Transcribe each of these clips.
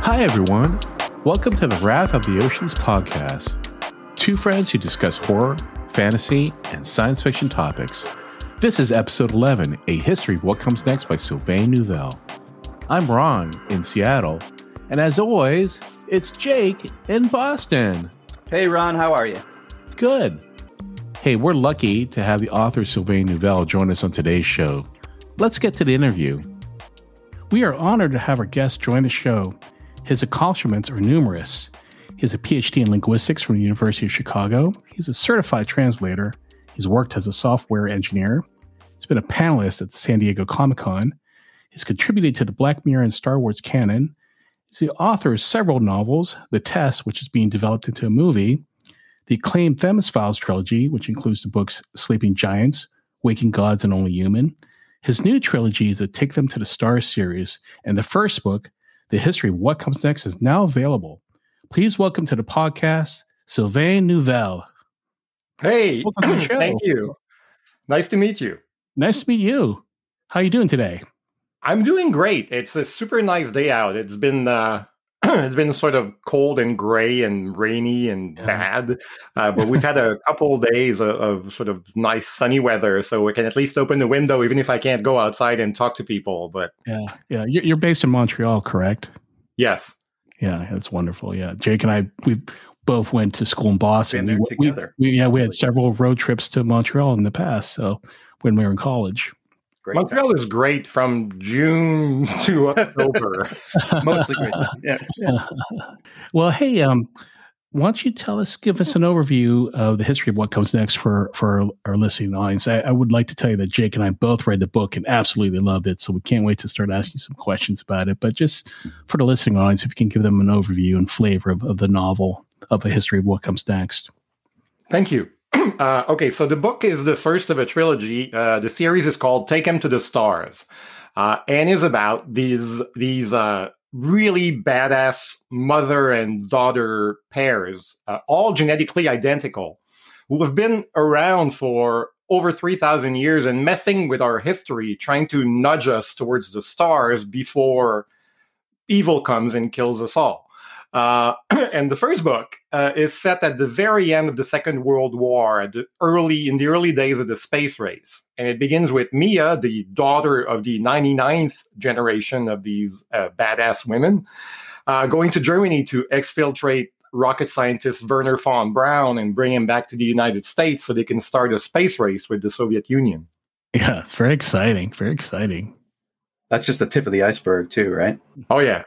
Hi, everyone. Welcome to the Wrath of the Oceans podcast. Two friends who discuss horror, fantasy, and science fiction topics. This is episode 11, A History of What Comes Next by Sylvain Neuvel. I'm Ron in Seattle, and as always, it's Jake in Boston. Hey, Ron, how are you? Good. Hey, we're lucky to have the author Sylvain Neuvel join us on today's show. Let's get to the interview. We are honored to have our guest join the show. His accomplishments are numerous. He has a PhD in linguistics from the University of Chicago. He's a certified translator. He's worked as a software engineer. He's been a panelist at the San Diego Comic-Con. He's contributed to the Black Mirror and Star Wars canon. He's the author of several novels, The Test, which is being developed into a movie, the acclaimed Themis Files trilogy, which includes the books Sleeping Giants, Waking Gods, and Only Human. His new trilogy is the Take Them to the Stars series, and the first book, The History of What Comes Next, is now available. Please welcome to the podcast, Sylvain Neuvel. Hey, thank you. Nice to meet you. Nice to meet you. How are you doing today? I'm doing great. It's a super nice day out. It's been it's been sort of cold and gray and rainy and bad, but we've had a couple of days of sort of nice sunny weather, so we can at least open the window, even if I can't go outside and talk to people. But yeah. You're based in Montreal, correct? Yes. Yeah, that's wonderful. Yeah, Jake and I, we both went to school in Boston. Together. We had several road trips to Montreal in the past. So when we were in college. Great Montreal is great from June to October. Mostly great. Yeah. Well, hey, why don't you give us an overview of the history of what comes next for our listening audience? I would like to tell you that Jake and I both read the book and absolutely loved it. So we can't wait to start asking some questions about it. But just for the listening audience, if you can give them an overview and flavor of the novel of a history of what comes next. Thank you. Okay, so the book is the first of a trilogy. The series is called Take Them to the Stars, and is about these really badass mother and daughter pairs, all genetically identical, who have been around for over 3,000 years and messing with our history, trying to nudge us towards the stars before evil comes and kills us all. And the first book is set at the very end of the Second World War, in the early days of the space race. And it begins with Mia, the daughter of the 99th generation of these badass women, going to Germany to exfiltrate rocket scientist Wernher von Braun and bring him back to the United States so they can start a space race with the Soviet Union. Yeah, it's very exciting. Very exciting. That's just the tip of the iceberg too, right? Oh, yeah.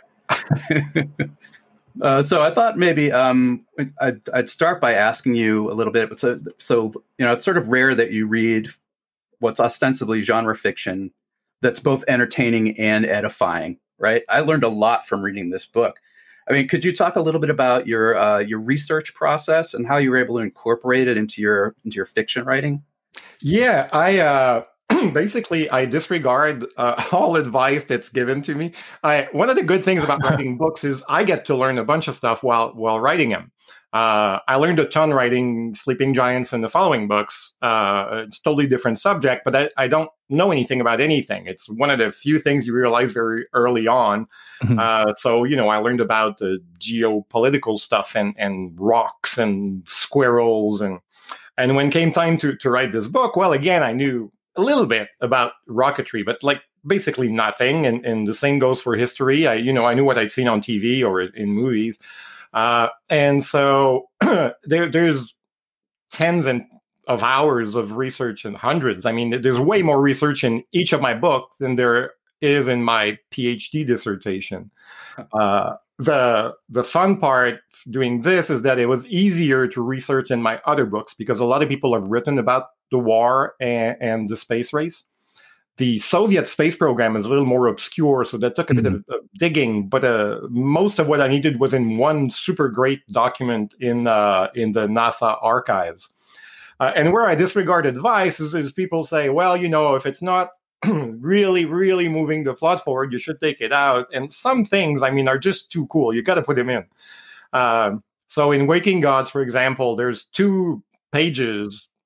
So I thought maybe I'd start by asking you a little bit. So it's sort of rare that you read what's ostensibly genre fiction that's both entertaining and edifying, right? I learned a lot from reading this book. I mean, could you talk a little bit about your research process and how you were able to incorporate it into your fiction writing? Yeah, I basically, I disregard all advice that's given to me. One of the good things about writing books is I get to learn a bunch of stuff while writing them. I learned a ton writing Sleeping Giants and the following books. It's a totally different subject, but I don't know anything about anything. It's one of the few things you realize very early on. Mm-hmm. So, I learned about the geopolitical stuff and rocks and squirrels. And when it came time to write this book, well, again, I knew a little bit about rocketry, but basically nothing. And the same goes for history. I knew what I'd seen on TV or in movies. And so there's tens of hours of research and hundreds. I mean, there's way more research in each of my books than there is in my PhD dissertation. The fun part doing this is that it was easier to research in my other books because a lot of people have written about the war and the space race. The Soviet space program is a little more obscure, so that took a bit of digging. But most of what I needed was in one super great document in the NASA archives. And where I disregard advice is people say, well, if it's not really, really moving the plot forward, you should take it out. And some things, are just too cool. You got to put them in. So in Waking Gods, for example, there's 2 pages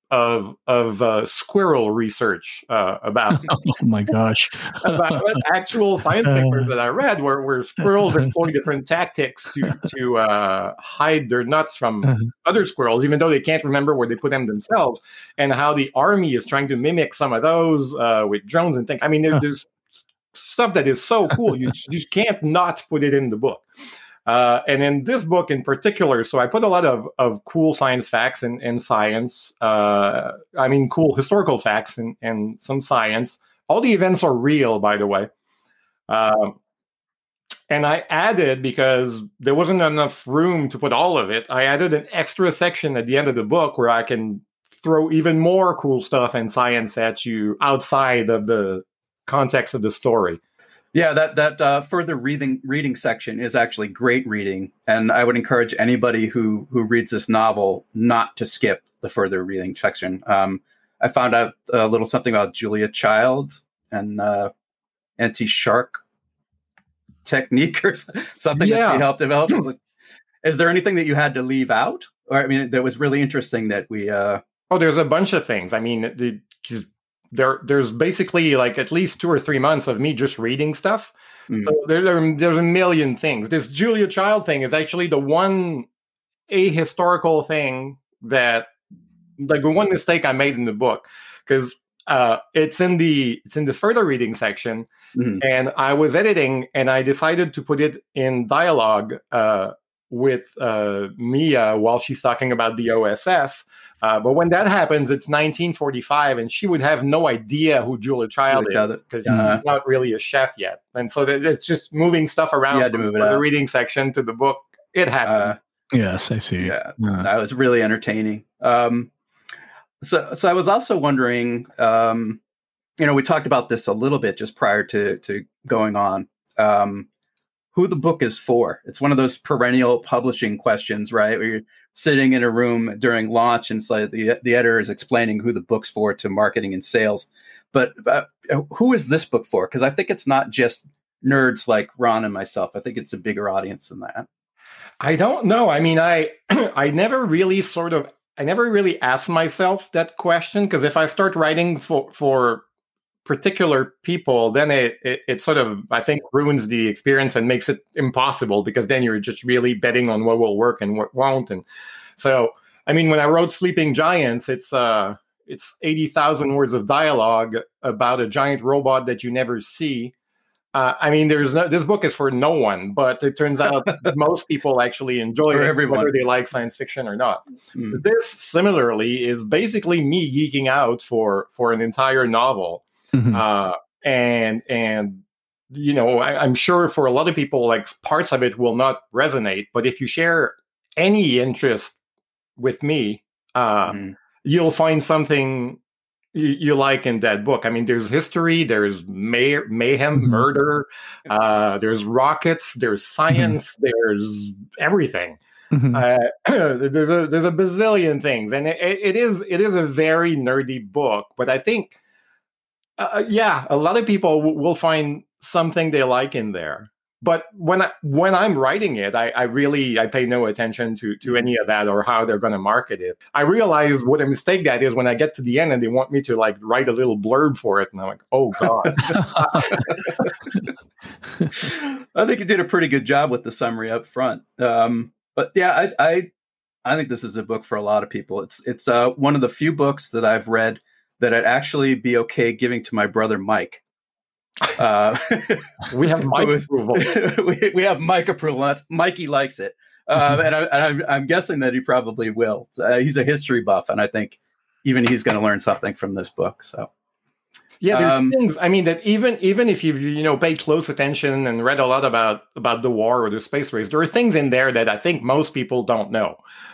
of squirrel research about Oh my gosh. about actual science papers that I read where squirrels employ different tactics to hide their nuts from other squirrels, even though they can't remember where they put them themselves, and how the army is trying to mimic some of those with drones and things. I mean, there's stuff that is so cool. You just can't not put it in the book. And in this book in particular, so I put a lot of cool science facts and science. Cool historical facts and some science. All the events are real, by the way. And I added, because there wasn't enough room to put all of it, I added an extra section at the end of the book where I can throw even more cool stuff and science at you outside of the context of the story. Yeah, that further reading section is actually great reading, and I would encourage anybody who reads this novel not to skip the further reading section. I found out a little something about Julia Child and anti-shark technique or something that she helped develop. Is there anything that you had to leave out? Or that was really interesting that we. There's a bunch of things. There's basically like at least 2 or 3 months of me just reading stuff. So there's a million things. This Julia Child thing is actually the one ahistorical thing that, like, the one mistake I made in the book, because it's in the further reading section, and I was editing and I decided to put it in dialogue with Mia while she's talking about the OSS. But when that happens, it's 1945, and she would have no idea who Julia Child is, because she's not really a chef yet. And so it's just moving stuff around from the reading section to the book. It happened. Yes, I see. Yeah, that was really entertaining. So I was also wondering, we talked about this a little bit just prior to going on, who the book is for. It's one of those perennial publishing questions, right? Where you're sitting in a room during launch and it's like the editor is explaining who the book's for to marketing and sales. But who is this book for? Because I think it's not just nerds like Ron and myself. I think it's a bigger audience than that. I don't know. I mean, I never really asked myself that question, because if I start writing for particular people, then it sort of, I think, ruins the experience and makes it impossible, because then you're just really betting on what will work and what won't. And so, when I wrote Sleeping Giants, it's 80,000 words of dialogue about a giant robot that you never see. This book is for no one, but it turns out most people actually enjoy it, everyone, whether they like science fiction or not. This, similarly, is basically me geeking out for an entire novel. I'm sure for a lot of people, like, parts of it will not resonate, but if you share any interest with me, you'll find something you like in that book. There's history, there's mayhem, murder, there's rockets, there's science, there's everything. There's a bazillion things, and it is a very nerdy book, but I think a lot of people will find something they like in there. But when I'm writing it, I pay no attention to any of that or how they're going to market it. I realize what a mistake that is when I get to the end and they want me to, like, write a little blurb for it, and I'm like, oh god. I think you did a pretty good job with the summary up front. But yeah, I think this is a book for a lot of people. It's one of the few books that I've read that I'd actually be okay giving to my brother Mike. We have Mike approval. we have Mike approval. Mikey likes it, and I'm guessing that he probably will. He's a history buff, and I think even he's going to learn something from this book. So, yeah, there's things. That even if you've paid close attention and read a lot about the war or the space race, there are things in there that I think most people don't know.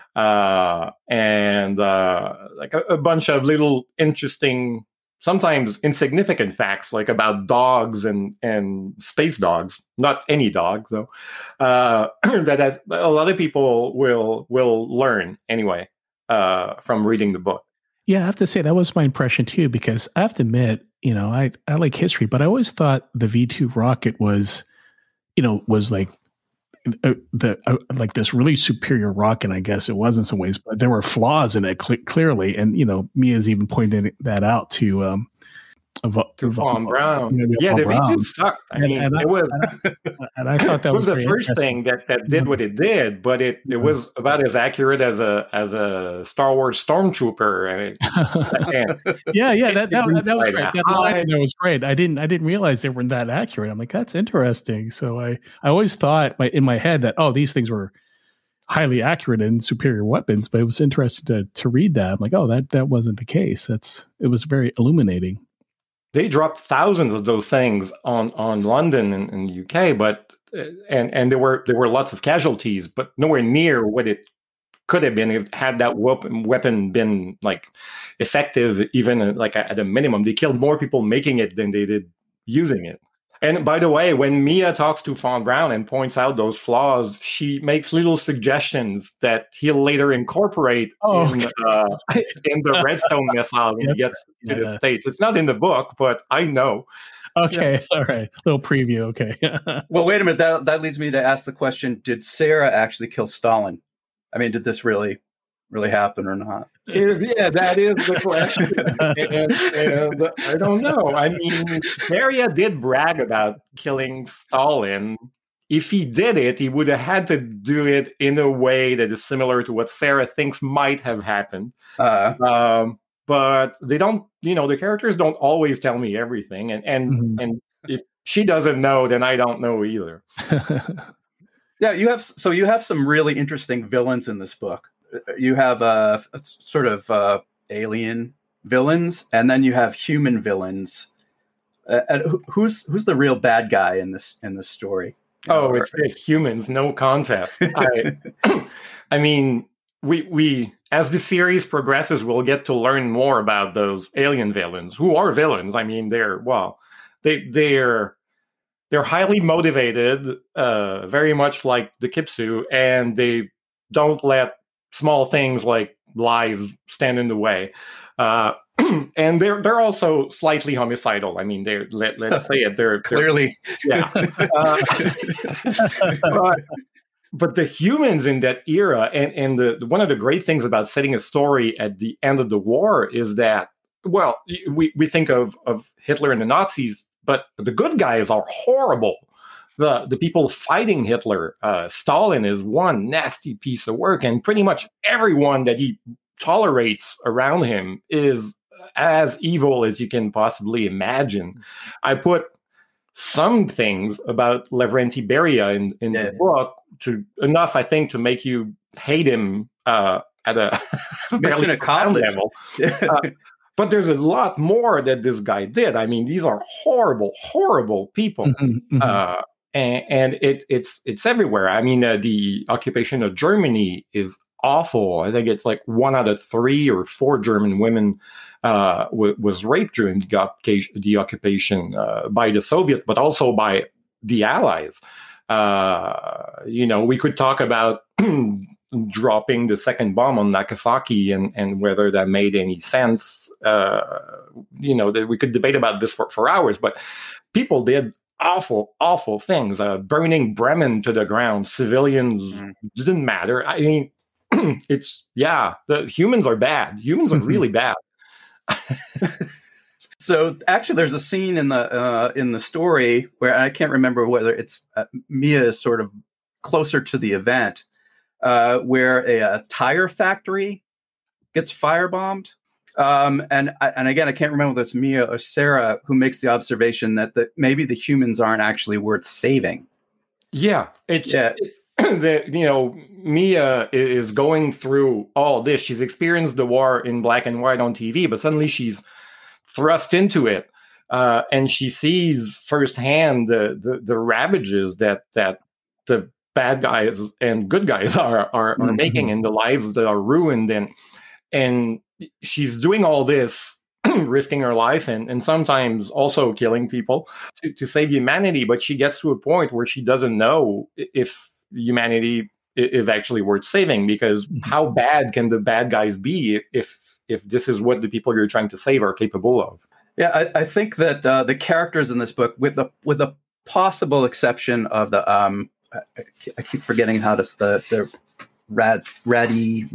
Like a bunch of little interesting, sometimes insignificant facts, like about dogs and space dogs, not any dogs though, that a lot of people will learn anyway from reading the book. Yeah, I have to say that was my impression too, because I have to admit, I like history, but I always thought the V2 rocket was like like this really superior rocket, I guess it was in some ways, but there were flaws in it clearly, and Mia's even pointed that out to Von Braun. Von the Braun. V2 sucked. It was, and I thought that was the first thing that did what it did, but it was about as accurate as a Star Wars stormtrooper. That was great. That line there was great. I didn't realize they were that accurate. I'm like, that's interesting. So I always thought in my head that these things were highly accurate and superior weapons, but it was interesting to read that. I'm like, that wasn't the case. It was very illuminating. They dropped thousands of those things on London and the UK, but and there were lots of casualties, but nowhere near what it could have been if had that weapon been like effective, even like at a minimum. They killed more people making it than they did using it. And by the way, when Mia talks to Von Braun and points out those flaws, she makes little suggestions that he'll later incorporate in the Redstone missile when he gets to the States. It's not in the book, but I know. Okay, all right. Little preview, okay. Well, wait a minute. That leads me to ask the question, did Sarah actually kill Stalin? I mean, did this really happen or not? Yeah, that is the question. and I don't know. I mean, Beria did brag about killing Stalin. If he did it, he would have had to do it in a way that is similar to what Sarah thinks might have happened. But they don't, the characters don't always tell me everything. And if she doesn't know, then I don't know either. Yeah, you have some really interesting villains in this book. You have sort of alien villains, and then you have human villains. Who's the real bad guy in this story? It's the humans, no contest. I mean, we as the series progresses, we'll get to learn more about those alien villains who are villains. I mean, they're highly motivated, very much like the Kipsu, and they don't let small things like lives stand in the way. And they're also slightly homicidal. I mean, let's say it. They're clearly, yeah. But the humans in that era, and one of the great things about setting a story at the end of the war is that, well, we think of Hitler and the Nazis, but the good guys are horrible. The people fighting Hitler, Stalin is one nasty piece of work, and pretty much everyone that he tolerates around him is as evil as you can possibly imagine. I put some things about Lavrenti Beria in the book to enough, I think, to make you hate him at a fairly level. But there's a lot more that this guy did. I mean, these are horrible, horrible people. And it's everywhere. I mean, the occupation of Germany is awful. I think it's like 1 out of 3 or 4 German women was raped during the occupation by the Soviets, but also by the Allies. We could talk about dropping the second bomb on Nagasaki and whether that made any sense. That we could debate about this for hours, but people did awful, awful things. Burning Bremen to the ground, civilians didn't matter. I mean, the humans are bad. Humans are really bad. So actually, there's a scene in the story where I can't remember whether it's Mia is sort of closer to the event, where a tire factory gets firebombed. And again, I can't remember whether it's Mia or Sarah who makes the observation that maybe the humans aren't actually worth saving. Yeah, Mia is going through all this. She's experienced the war in black and white on TV, but suddenly she's thrust into it, and she sees firsthand the ravages that the bad guys and good guys are making, and the lives that are ruined, and she's doing all this, risking her life and sometimes also killing people to save humanity. But she gets to a point where she doesn't know if humanity is actually worth saving, because how bad can the bad guys be if this is what the people you're trying to save are capable of? Yeah, I think that the characters in this book, with the possible exception of the I keep forgetting how to the Rady.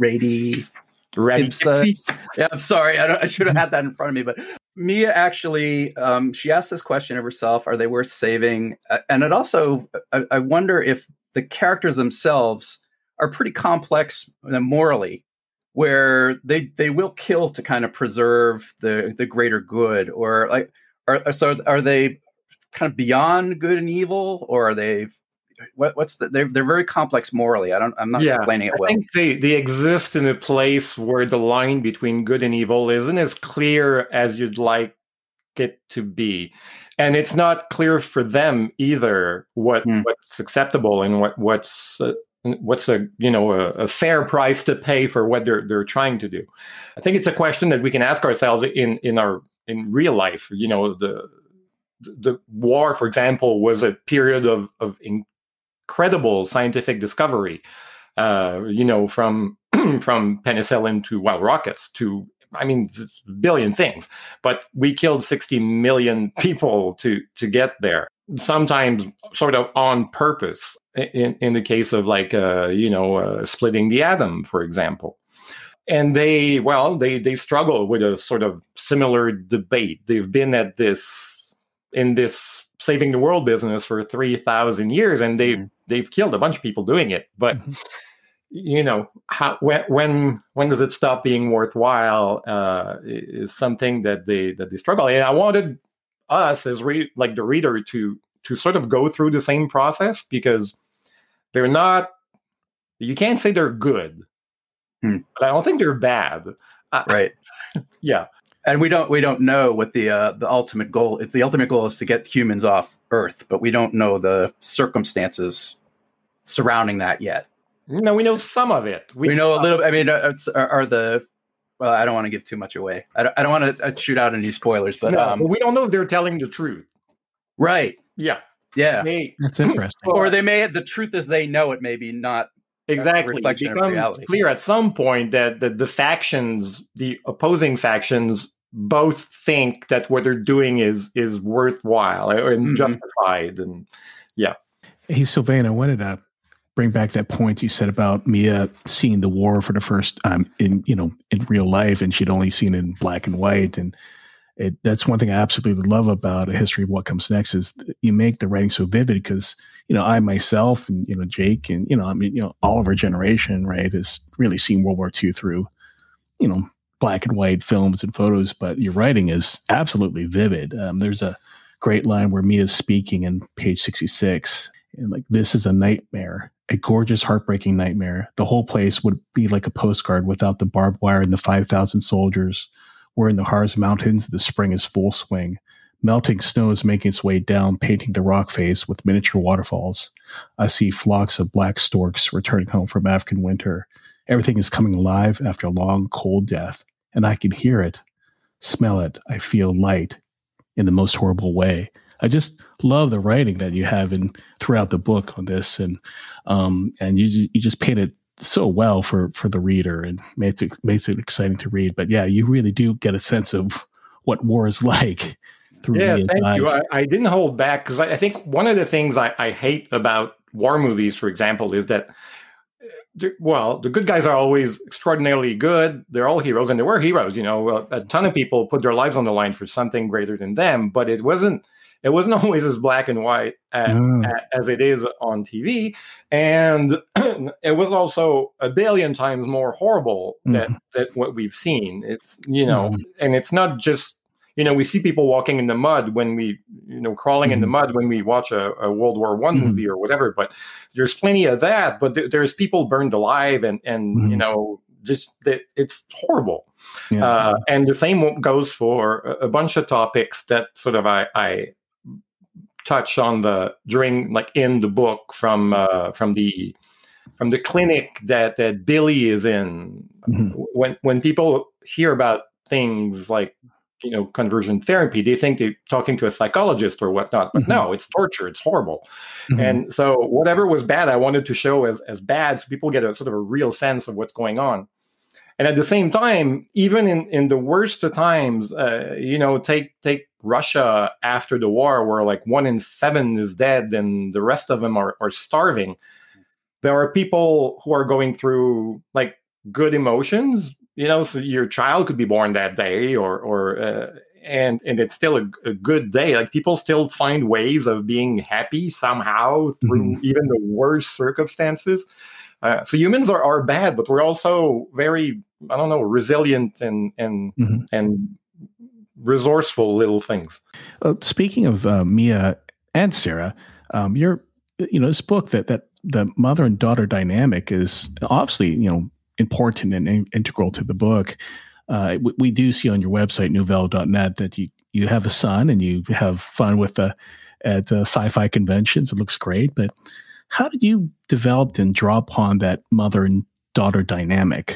Yeah, I'm sorry. I should have had that in front of me. But Mia actually, she asked this question of herself: are they worth saving? And it also, I wonder if the characters themselves are pretty complex morally, where they will kill to kind of preserve the greater good, or like, are they kind of beyond good and evil, or are they? They're very complex morally. I'm not explaining it well. I think they exist in a place where the line between good and evil isn't as clear as you'd like it to be, and it's not clear for them either what's acceptable and what's a fair price to pay for what they're trying to do. I think it's a question that we can ask ourselves in real life. The war, for example, was a period of incredible scientific discovery, from penicillin to rockets to, a billion things. But we killed 60 million people to get there, sometimes sort of on purpose, in the case of splitting the atom, for example. And they struggle with a sort of similar debate. They've been in this saving the world business for 3,000 years, and they've killed a bunch of people doing it. But when does it stop being worthwhile? Is something that they struggle. And I wanted us as the reader to sort of go through the same process, because they're not. You can't say they're good, but I don't think they're bad. Right. Yeah. And we don't know what the ultimate goal. The ultimate goal is to get humans off Earth, but we don't know the circumstances surrounding that yet. No, we know some of it. We know a little. I mean, well, I don't want to give too much away. I don't want to shoot out any spoilers, but we don't know if they're telling the truth. Right. Yeah. Yeah. That's interesting. Or they may. The truth as they know it, maybe not. Exactly. It becomes clear at some point that the factions, the opposing factions, both think that what they're doing is worthwhile and justified. And yeah. Hey, Sylvain, I wanted to bring back that point you said about Mia seeing the war for the first time in real life, and she'd only seen it in black and white. And that's one thing I absolutely love about A History of What Comes Next, is you make the writing so vivid, because, I myself and, Jake and, all of our generation, right, has really seen World War II through, black and white films and photos, but your writing is absolutely vivid. There's a great line where Mia's speaking in page 66, and this is a nightmare, a gorgeous, heartbreaking nightmare. The whole place would be like a postcard without the barbed wire and the 5,000 soldiers. We're in the Harz Mountains. The spring is full swing. Melting snow is making its way down, painting the rock face with miniature waterfalls. I see flocks of black storks returning home from African winter. Everything is coming alive after a long, cold death, and I can hear it, smell it. I feel light in the most horrible way. I just love the writing that you have throughout the book on this, and you just paint it so well for the reader, and makes it exciting to read. But yeah, you really do get a sense of what war is like through thank you. I didn't hold back, because I think one of the things I hate about war movies, for example, is that the good guys are always extraordinarily good. They're all heroes, and they were heroes. A ton of people put their lives on the line for something greater than them, but it wasn't always as black and white as it is on TV. And it was also a billion times more horrible than what we've seen. It's, and it's not just, we see people walking in the mud when we, crawling in the mud when we watch a World War I movie or whatever, but there's plenty of that. But there's people burned alive and just that it's horrible. Yeah. And the same goes for a bunch of topics that sort of I touch on in the book from the clinic that Billy is in. When people hear about things like conversion therapy, they think they're talking to a psychologist or whatnot, but no, it's torture, it's horrible. And so whatever was bad, I wanted to show as bad, so people get a sort of a real sense of what's going on. And at the same time, even in the worst of times, take Russia after the war, where like 1 in 7 is dead and the rest of them are starving. There are people who are going through like good emotions, so your child could be born that day and it's still a good day. Like people still find ways of being happy somehow through even the worst circumstances. So humans are bad, but we're also very, resilient and resourceful little things. Speaking of Mia and Sarah, this book that the mother and daughter dynamic is obviously, important and integral to the book. We do see on your website, nouvelle.net, that you have a son and you have fun at sci-fi conventions. It looks great. But how did you develop and draw upon that mother and daughter dynamic?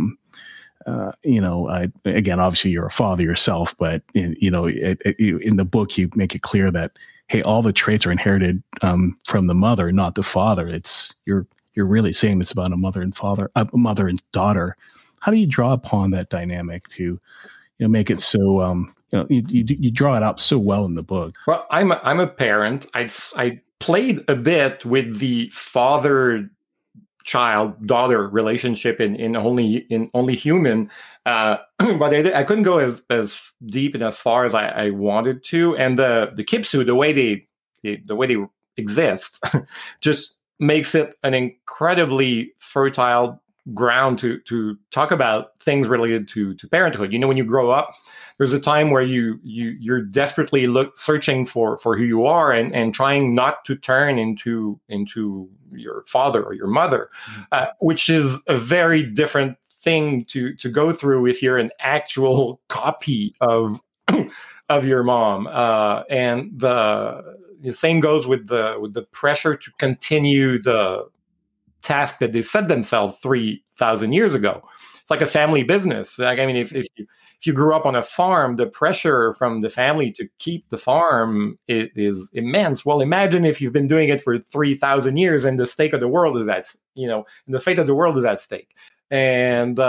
Again, obviously you're a father yourself, but in the book, you make it clear that, hey, all the traits are inherited from the mother, not the father. You're really saying it's about a mother and daughter. How do you draw upon that dynamic to, make it so, you draw it out so well in the book? Well, I'm a parent. I played a bit with the father-child-daughter relationship in Only Human, but I couldn't go as deep and as far as I wanted to. And the Kipsu, the way they exist, just makes it an incredibly fertile ground to talk about things related to parenthood. When you grow up, there's a time where you're desperately searching for who you are and trying not to turn into your father or your mother, which is a very different thing to go through if you're an actual copy of your mom. And the same goes with the pressure to continue the task that they set themselves 3,000 years ago. It's like a family business. Like, if you grew up on a farm, the pressure from the family to keep the farm is immense. Well, imagine if you've been doing it for 3,000 years and the stake of the world is and the fate of the world is at stake. And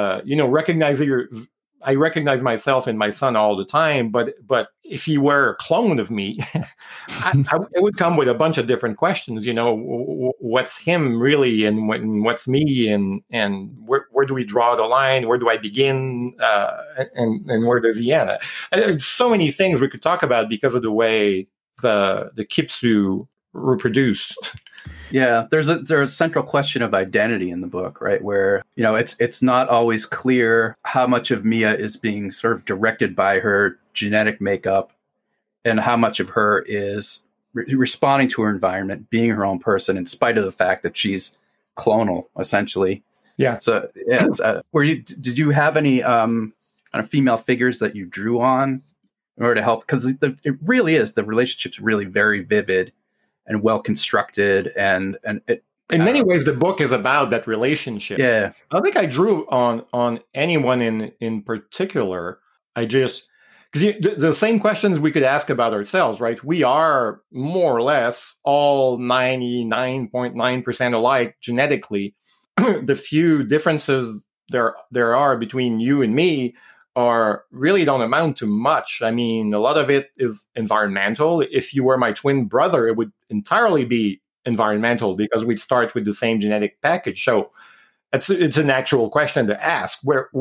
I recognize myself in my son all the time, but if he were a clone of me, it would come with a bunch of different questions. What's him really, and what's me, and where do we draw the line? Where do I begin, and where does he end? There's so many things we could talk about because of the way the Kipsu reproduce. Yeah, there's a central question of identity in the book, right? Where, it's not always clear how much of Mia is being sort of directed by her genetic makeup and how much of her is responding to her environment, being her own person, in spite of the fact that she's clonal, essentially. Yeah. So, yeah, did you have any kind of female figures that you drew on in order to help? Because it really is, the relationship's really very vivid and well constructed, and it, in many ways, the book is about that relationship. Yeah, I don't think I drew on anyone in particular. I just, because the same questions we could ask about ourselves, right? We are more or less all 99.9% alike genetically. The few differences there are between you and me really don't amount to much. I mean, a lot of it is environmental. If you were my twin brother, it would entirely be environmental because we'd start with the same genetic package. So it's a natural question to ask. What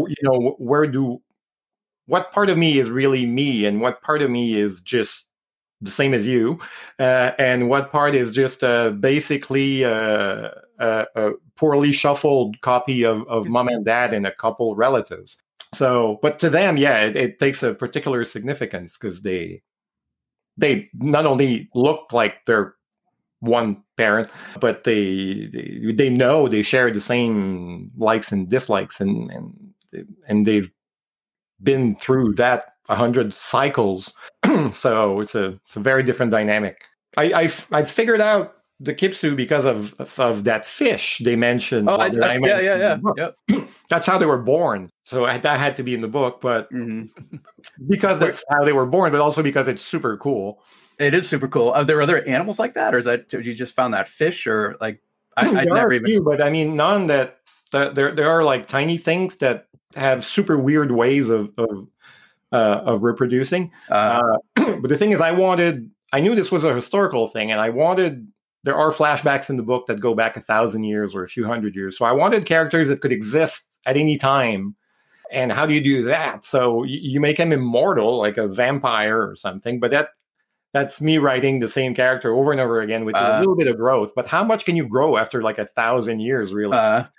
part of me is really me, and what part of me is just the same as you, and what part is just basically a poorly shuffled copy of mom and dad and a couple relatives. So, but to them, yeah, it takes a particular significance because they not only look like they're one parent, but they know they share the same likes and dislikes, and they've been through that 100 cycles. So it's a very different dynamic. I figured out the Kipsu because of that fish they mentioned. Oh, yeah. That's how they were born. So that had to be in the book, but because that's how they were born, but also because it's super cool. It is super cool. Are there other animals like that, or is that you just found that fish, or like I there never are even? Few, but I mean none that there are like tiny things that have super weird ways of reproducing. But the thing is, I knew this was a historical thing, and there are flashbacks in the book that go back 1,000 years or a few hundred years. So I wanted characters that could exist at any time. And how do you do that? So you make him immortal, like a vampire or something. But that's me writing the same character over and over again with a little bit of growth. But how much can you grow after like 1,000 years, really?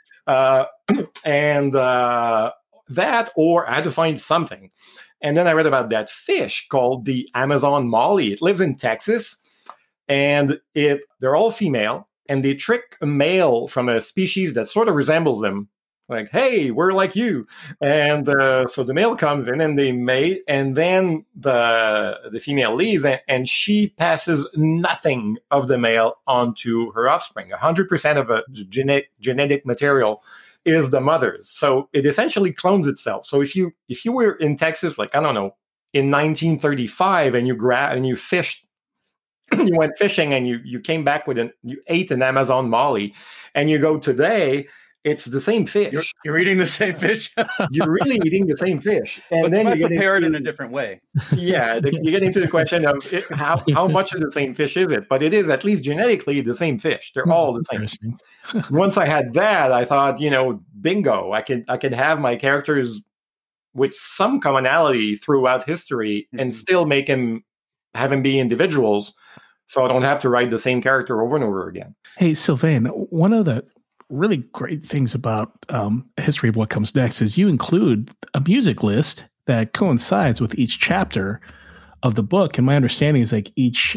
That, or I had to find something. And then I read about that fish called the Amazon molly. It lives in Texas, and they're all female, and they trick a male from a species that sort of resembles them. Like, hey, we're like you. And so the male comes in and they mate, and then the female leaves, and she passes nothing of the male onto her offspring. 100% of a genetic material is the mother's. So it essentially clones itself. So if you were in Texas, like, I don't know, in 1935, and you fished, you went fishing, and you came back you ate an Amazon molly, and you go today, it's the same fish. You're eating the same fish. You're really eating the same fish, and but then you prepare it in a different way. Yeah, you get into the question of how much of the same fish is it? But it is at least genetically the same fish. They're all the same. Once I had that, I thought, bingo! I could have my characters with some commonality throughout history, and still have him be individuals, so I don't have to write the same character over and over again. Hey, Sylvain, one of the really great things about History of What Comes Next is you include a music list that coincides with each chapter of the book. And my understanding is like each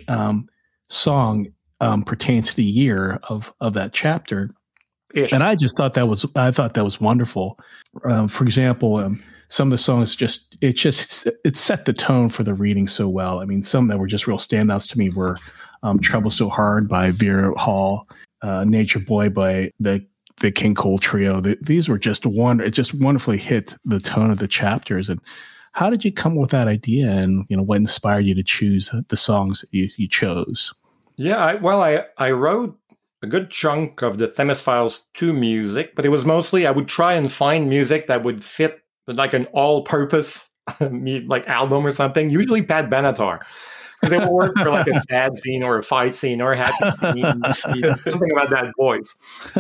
song pertains to the year of that chapter. Ish. And I thought that was wonderful. For example, some of the songs it set the tone for the reading so well. I mean, some that were just real standouts to me were Trouble So Hard by Vera Hall, Nature Boy by the King Cole Trio. These were just it just wonderfully hit the tone of the chapters. And how did you come up with that idea, and what inspired you to choose the songs that you chose? Yeah, I wrote a good chunk of the Themis Files 2 music, but it was mostly I would try and find music that would fit like an all-purpose like album or something. Usually Pat Benatar. Because it will work for like a sad scene or a fight scene or a happy scene, something about that voice.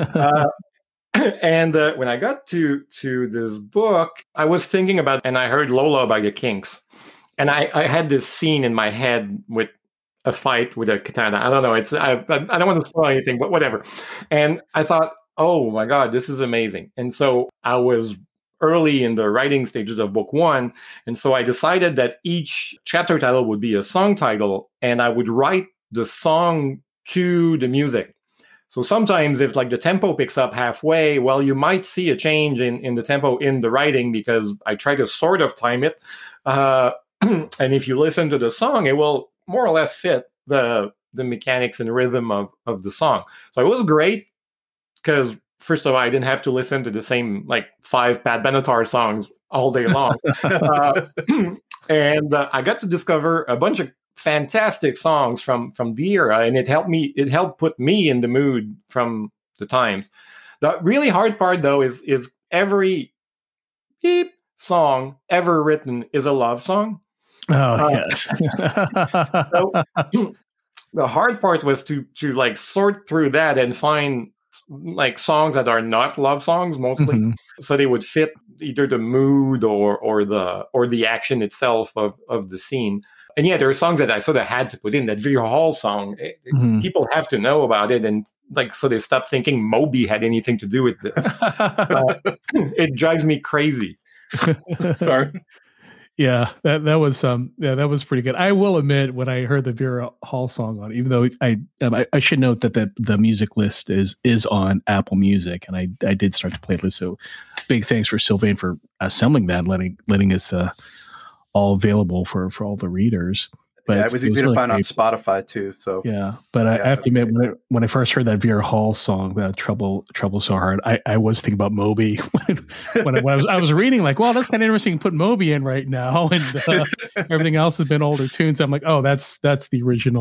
And when I got to this book, I was thinking about, and I heard Lola by the Kinks. And I had this scene in my head with a fight with a katana. I don't know. I don't want to spoil anything, but whatever. And I thought, oh my God, this is amazing. And so I was early in the writing stages of book 1. And so I decided that each chapter title would be a song title, and I would write the song to the music. So sometimes if like the tempo picks up halfway, well, you might see a change in the tempo in the writing because I try to sort of time it. And if you listen to the song, it will more or less fit the mechanics and rhythm of the song. So it was great because first of all, I didn't have to listen to the same like 5 Pat Benatar songs all day long. And I got to discover a bunch of fantastic songs from the era, and it helped put me in the mood from the times. The really hard part though is every song ever written is a love song. Oh, yes. So the hard part was to like sort through that and find like songs that are not love songs mostly, so they would fit either the mood or the action itself of the scene. And yeah, there are songs that I sort of had to put in. That Vera Hall song, people have to know about it, and like so they stopped thinking Moby had anything to do with this. It drives me crazy. Sorry. Yeah, that was pretty good. I will admit, when I heard the Vera Hall song on, even though I should note that the music list is on Apple Music, and I did start to play it. So, big thanks for Sylvain for assembling that, and letting us all available for all the readers. But it was easy to find on Spotify too. So yeah, but I have to admit, when I first heard that Vera Hall song, "Trouble So Hard," I was thinking about Moby when I was reading, like, well, that's kind of interesting. Put Moby in right now, and everything else has been older tunes. I'm like, oh, that's the original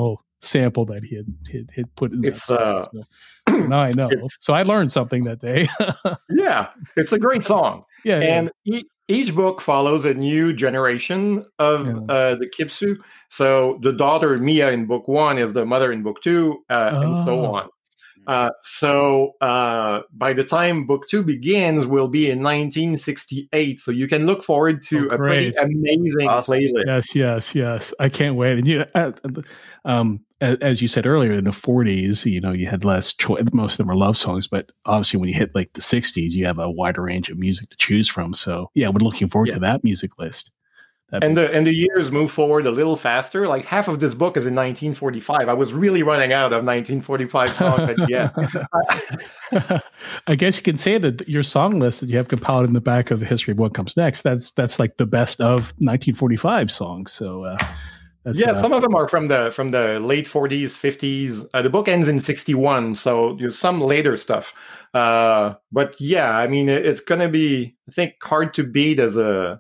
sample that he had put in. It's so now I know. So I learned something that day. Yeah, it's a great song. Yeah, and each book follows a new generation of the Kipsu. So the daughter Mia in book 1 is the mother in book 2, and so on. So by the time book 2 begins, we'll be in 1968. So you can look forward to a pretty amazing playlist. Yes. I can't wait. And as you said earlier, in the 40s, you had less choice. Most of them are love songs, but obviously when you hit like the 60s, you have a wider range of music to choose from. So yeah, we're looking forward to that music list. And the years move forward a little faster. Like half of this book is in 1945. I was really running out of 1945 songs at the end. I guess you can say that your song list that you have compiled in the back of the History of What Comes Next, that's like the best of 1945 songs. So some of them are from the late 40s, 50s. The book ends in 61, so there's some later stuff. But yeah, I mean, it's going to be, I think, hard to beat as a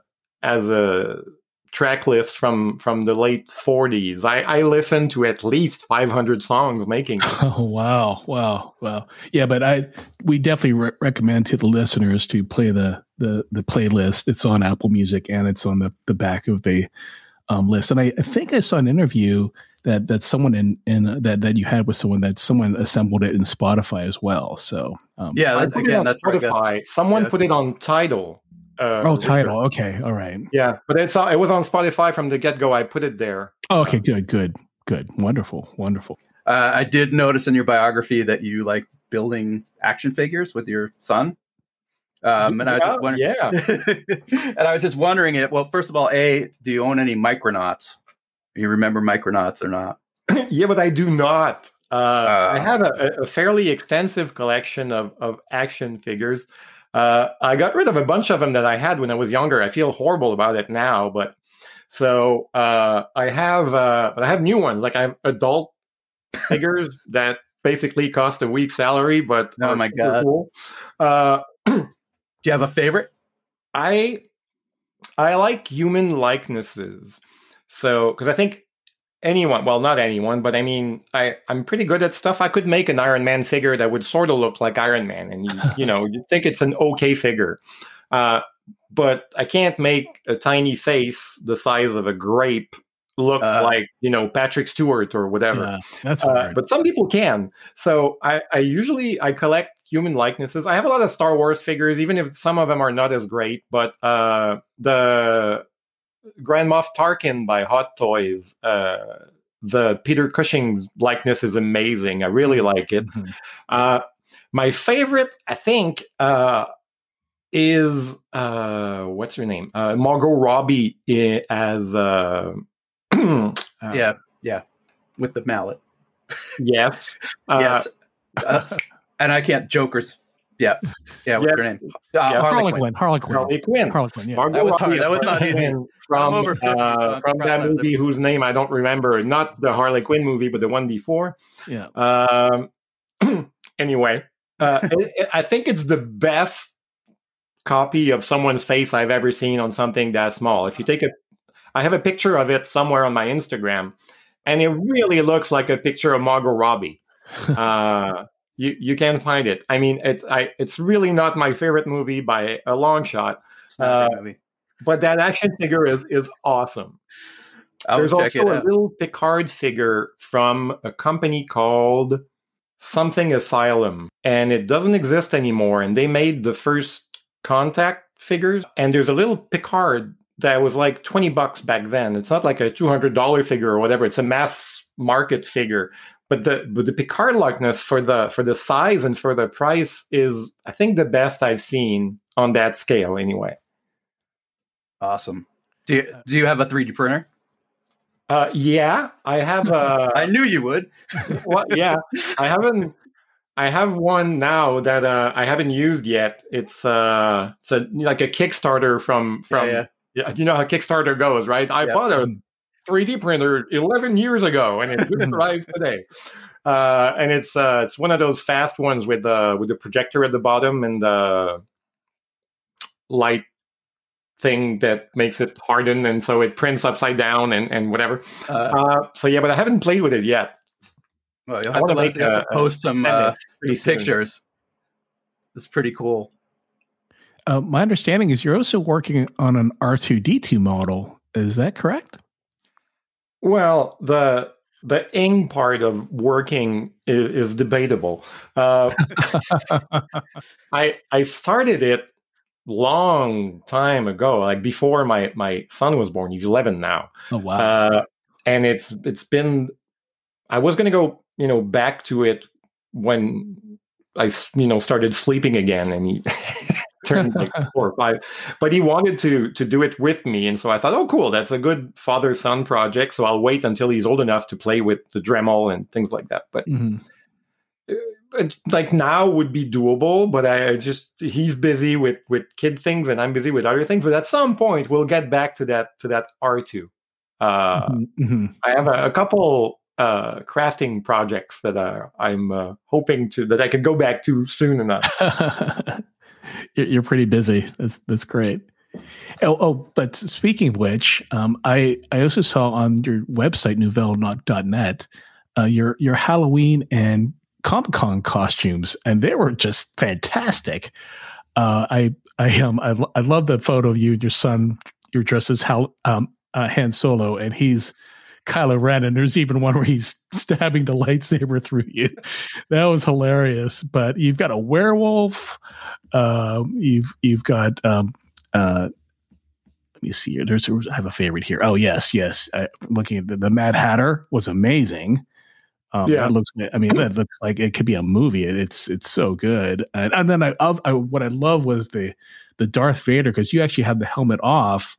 track list from the late 40s. I listened to at least 500 songs making it. Oh, wow. Yeah, but we definitely recommend to the listeners to play the playlist. It's on Apple Music and it's on the back of the list. And I think I saw an interview that someone in that you had with someone assembled it in Spotify as well. So that's Spotify. Someone put it on Tidal. Tidal. Okay, all right. Yeah, but it was on Spotify from the get-go. I put it there. Oh, okay, good. Wonderful. I did notice in your biography that you like building action figures with your son. And I was just wondering, and I was just wondering well, first of all, do you own any Micronauts? You remember Micronauts or not? Yeah, but I do not. I have a fairly extensive collection of action figures. I got rid of a bunch of them that I had when I was younger. I feel horrible about it now, but so I have new ones. Like I have adult figures that basically cost a week's salary, but oh my god! Cool. Do you have a favorite? I like human likenesses. So because I think anyone, well, not anyone, but I mean, I'm pretty good at stuff. I could make an Iron Man figure that would sort of look like Iron Man, and you think it's an okay figure, but I can't make a tiny face the size of a grape look like Patrick Stewart or whatever. Yeah, that's hard. But some people can. So I usually collect human likenesses. I have a lot of Star Wars figures, even if some of them are not as great. But the Grand Moff Tarkin by Hot Toys, the Peter Cushing likeness is amazing. I really like it. Mm-hmm. My favorite, I think, is what's her name? Margot Robbie as with the mallet. Yes. Yes. And I can't Joker's. Yeah. What's her name? Harley Quinn. Harley Quinn. Yeah. That was hard. That was not easy. From that movie whose name I don't remember. Not the Harley Quinn movie, but the one before. Yeah. Anyway, I think it's the best copy of someone's face I've ever seen on something that small. If you take I have a picture of it somewhere on my Instagram, and it really looks like a picture of Margot Robbie. You can find it. I mean, it's really not my favorite movie by a long shot. But that action figure is awesome. There's also a little Picard figure from a company called Something Asylum, and it doesn't exist anymore. And they made the first Contact figures, and there's a little Picard that was like $20 back then. It's not like a $200 figure or whatever. It's a mass market figure. But the Picard likeness for the size and for the price is, I think, the best I've seen on that scale anyway. Awesome. Do you have a 3D printer? Yeah, I have. I knew you would. Well, yeah, I haven't. I have one now that I haven't used yet. It's like a Kickstarter from. Yeah, you know how Kickstarter goes, right? I bought a 3D printer 11 years ago, and it just arrived today. And it's one of those fast ones with the projector at the bottom and the light thing that makes it harden, and so it prints upside down and whatever. So yeah, but I haven't played with it yet. Well, you'll I have want to to make post some pretty soon. pictures. It's pretty cool. My understanding is you're also working on an R2D2 model. Is that correct? Well, the ing part of working is debatable. I started it long time ago, like before my son was born. He's 11 now. Oh wow! And it's been. I was going to go, back to it when I, started sleeping again, and he turned like 4 or 5. But he wanted to do it with me, and so I thought, oh, cool, that's a good father-son project. So I'll wait until he's old enough to play with the Dremel and things like that. But like now would be doable. But he's busy with kid things, and I'm busy with other things. But at some point, we'll get back to that R2. I have a couple crafting projects that I'm hoping that I can go back to soon enough. You're pretty busy. That's great. But speaking of which, I also saw on your website nouvelle.net your Halloween and Comic-Con costumes, and they were just fantastic. I love that photo of you and your son. You're dressed as Han Solo, and he's Kylo Ren, and there's even one where he's stabbing the lightsaber through you. That was hilarious. But you've got a werewolf. You've got let me see here. I have a favorite here. Oh yes. Looking at the Mad Hatter was amazing. That looks like it could be a movie. It's so good. And then what I love was the Darth Vader, because you actually have the helmet off.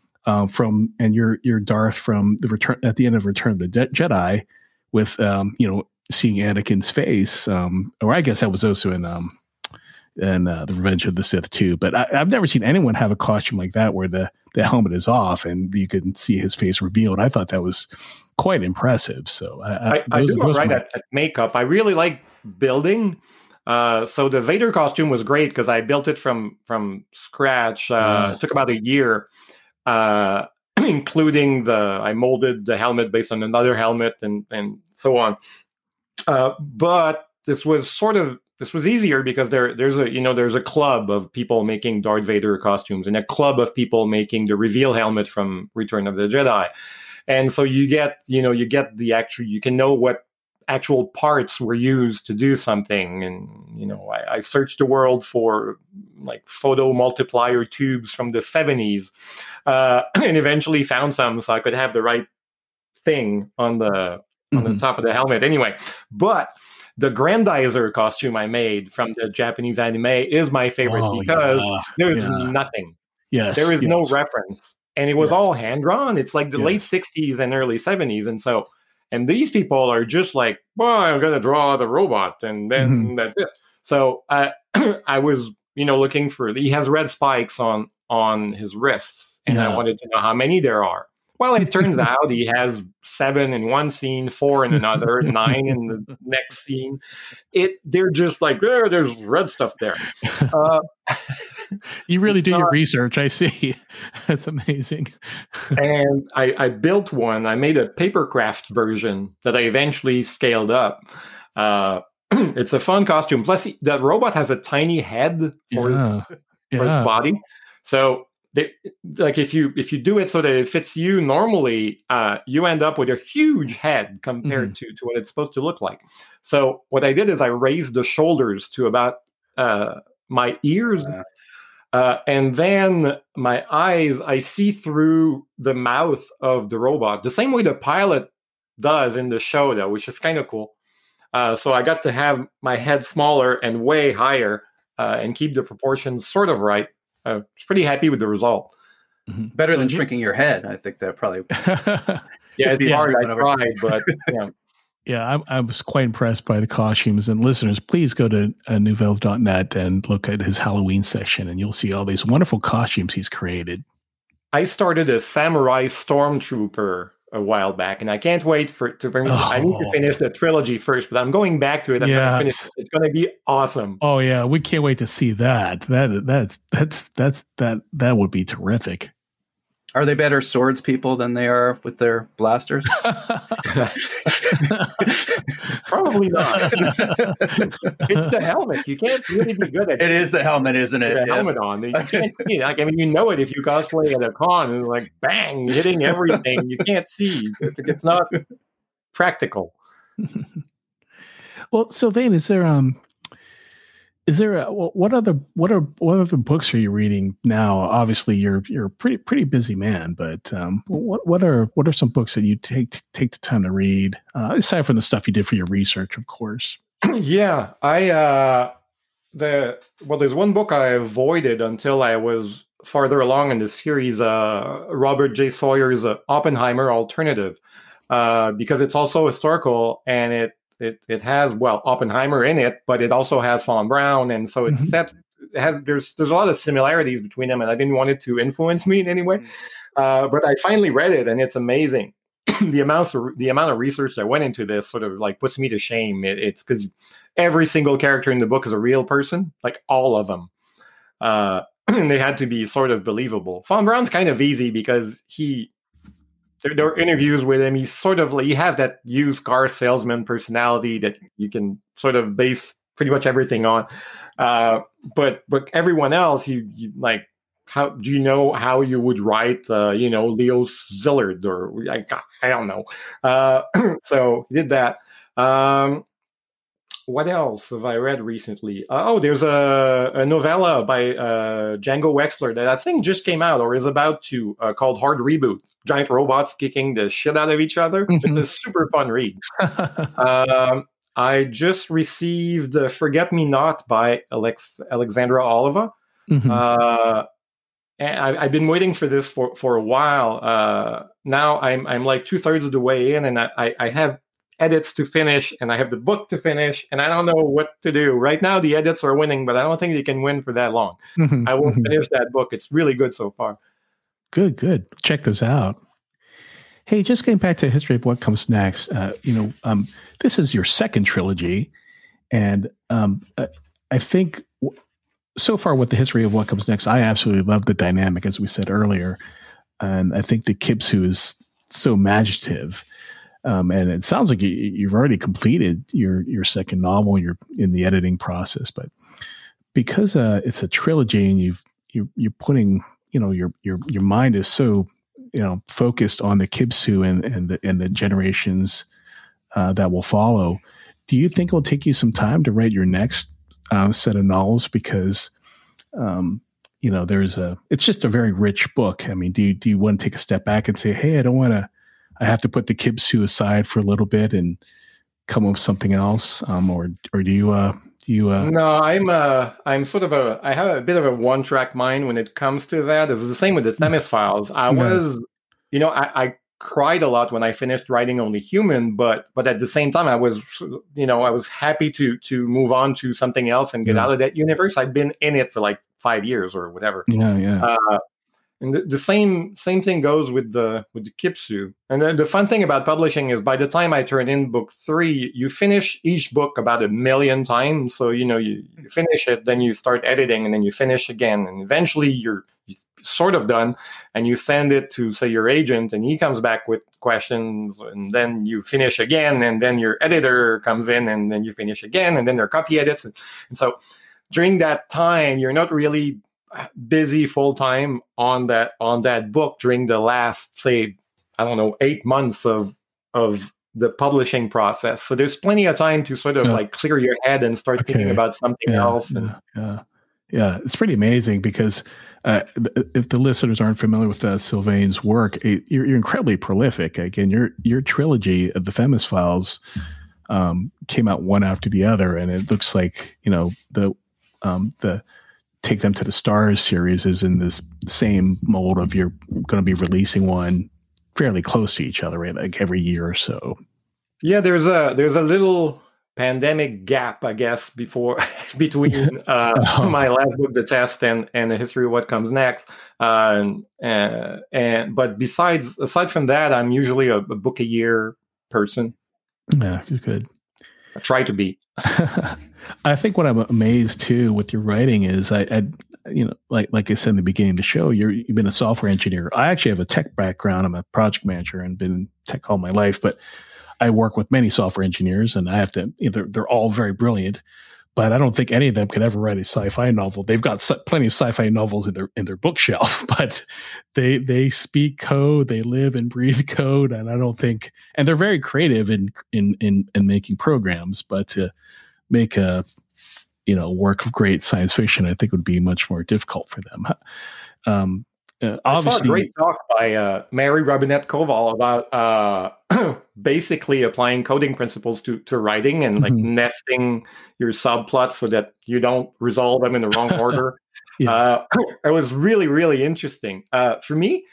And your Darth from the Return at the end of Return of the Jedi, with seeing Anakin's face, or I guess that was also in the Revenge of the Sith too. But I've never seen anyone have a costume like that where the helmet is off and you can see his face revealed. I thought that was quite impressive. So I do all right at makeup. I really like building. So the Vader costume was great because I built it from scratch. It took about a year. Including I molded the helmet based on another helmet and so on. But this was easier because there's a club of people making Darth Vader costumes and a club of people making the reveal helmet from Return of the Jedi. And so you can know what actual parts were used to do something. And, I searched the world for like photo multiplier tubes from the 70s. And eventually found some so I could have the right thing on the top of the helmet. Anyway, but the Grandizer costume I made from the Japanese anime is my favorite because there's nothing. Yes, there is no reference, and it was all hand drawn. It's like the late 60s and early 70s, and these people are just like, well, I'm gonna draw the robot, and then that's it. So I was looking for. He has red spikes on his wrists. And I wanted to know how many there are. Well, it turns out he has 7 in one scene, 4 in another, 9 in the next scene. They're just like, there's red stuff there. You really do your research, I see. That's amazing. And I built one. I made a papercraft version that I eventually scaled up. It's a fun costume. Plus, the robot has a tiny head for his body. So if you do it so that it fits you normally, you end up with a huge head compared to what it's supposed to look like. So what I did is I raised the shoulders to about my ears, and then my eyes, I see through the mouth of the robot, the same way the pilot does in the show, though, which is kind of cool. So I got to have my head smaller and way higher and keep the proportions sort of right. I was pretty happy with the result. Better than shrinking your head. I think that probably. It's hard. I tried, but I was quite impressed by the costumes. And listeners, please go to nouvelle.net and look at his Halloween section, and you'll see all these wonderful costumes he's created. I started a samurai stormtrooper a while back, and I can't wait I need to finish the trilogy first, but I'm going back to it. It's going to be awesome. Oh yeah, we can't wait to see that. That would be terrific. Are they better swords people than they are with their blasters? Probably not. It's the helmet. You can't really be good at it. It is the helmet, isn't it? The helmet on. You can't see it. Like, I mean, you know it if you cosplay at a con and like bang, hitting everything. You can't see. It's not practical. Well, Sylvain, what other books are you reading now? Obviously, you're a pretty busy man, but what are some books that you take the time to read aside from the stuff you did for your research, of course? Yeah, there's one book I avoided until I was farther along in the series, Robert J. Sawyer's Oppenheimer Alternative, because it's also historical and it has, well, Oppenheimer in it, but it also has Von Braun, and so it's set. There's a lot of similarities between them, and I didn't want it to influence me in any way. But I finally read it, and it's amazing. the amount of research that went into this sort of like puts me to shame. It's because every single character in the book is a real person, like all of them, and they had to be sort of believable. Von Braun's kind of easy because there are interviews with him. He has that used car salesman personality that you can sort of base pretty much everything on. But everyone else, you like, how do you know how you would write, Leo Szilard or I don't know. So he did that. What else have I read recently? There's a novella by Django Wexler that I think just came out or is about to, called Hard Reboot. Giant robots kicking the shit out of each other. Mm-hmm. It's a super fun read. I just received Forget Me Not by Alexandra Oliva. Mm-hmm. And I've been waiting for this for a while. Now I'm like 2/3 of the way in, and I have edits to finish, and I have the book to finish, and I don't know what to do. Right now, the edits are winning, but I don't think they can win for that long. Mm-hmm. I won't finish that book. It's really good so far. Good. Check those out. Hey, just getting back to the history of what comes next. This is your second trilogy, and I think so far with the history of what comes next, I absolutely love the dynamic, as we said earlier, and I think the Kibsu is so imaginative. And it sounds like you've already completed your second novel. You're in the editing process, but because it's a trilogy and you're putting, your mind is so focused on the Kibsu and the generations that will follow. Do you think it will take you some time to write your next set of novels? Because it's just a very rich book. I mean, do you want to take a step back and say, hey, I have to put the Kibsu aside for a little bit and come up with something else, or do you? No, I'm sort of I have a bit of a one-track mind when it comes to that. It's the same with the Themis Files. I cried a lot when I finished writing Only Human, but at the same time, I was happy to move on to something else and get out of that universe. I'd been in it for like 5 years or whatever. Yeah. And the same thing goes with the Kibsu. And the fun thing about publishing is by the time I turn in book 3, you finish each book about 1 million times. So, you finish it, then you start editing, and then you finish again. And eventually you're sort of done, and you send it to, say, your agent, and he comes back with questions, and then you finish again, and then your editor comes in, and then you finish again, and then there are copy edits. And so during that time, you're not really busy full time on that book during the last, say, 8 months of the publishing process. So there's plenty of time to sort of like clear your head and start thinking about something else. Yeah, it's pretty amazing because if the listeners aren't familiar with Sylvain's work, you're incredibly prolific. Again, your trilogy of the Themis Files came out one after the other, and it looks like the Take Them to the Stars series is in this same mold of you're going to be releasing one fairly close to each other, right? Like every year or so. Yeah, there's a little pandemic gap, I guess, between my last book, The Test, and The History of What Comes Next. But aside from that, I'm usually a book a year person. Yeah, good. I try to be. I think what I'm amazed too with your writing is like I said in the beginning of the show, you've been a software engineer. I actually have a tech background. I'm a project manager and been in tech all my life, but I work with many software engineers, and I have to. They're all very brilliant, but I don't think any of them could ever write a sci-fi novel. They've got plenty of sci-fi novels in their bookshelf, but they speak code, they live and breathe code, and I don't think. And they're very creative in making programs, but to make a work of great science fiction, I think would be much more difficult for them. Obviously, I saw a great talk by Mary Robinette Koval about basically applying coding principles to writing and like nesting your subplots so that you don't resolve them in the wrong order. It was really, really interesting. For me,